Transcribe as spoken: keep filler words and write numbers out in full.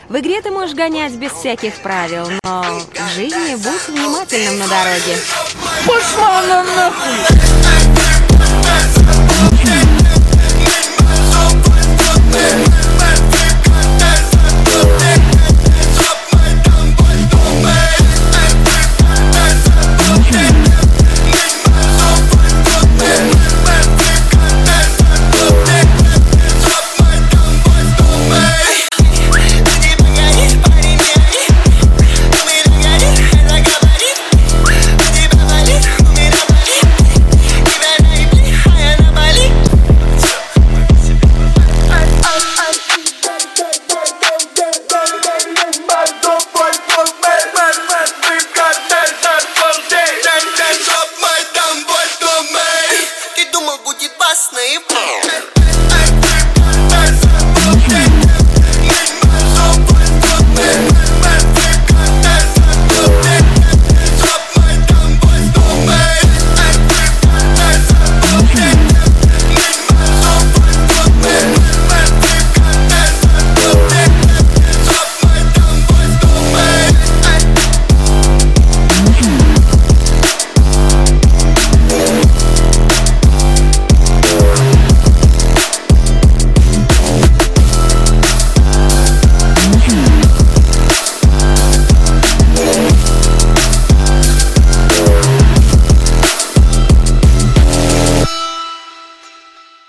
В игре ты можешь гонять без всяких правил, но в жизни будь внимательным на дороге. Пошла она нахуй!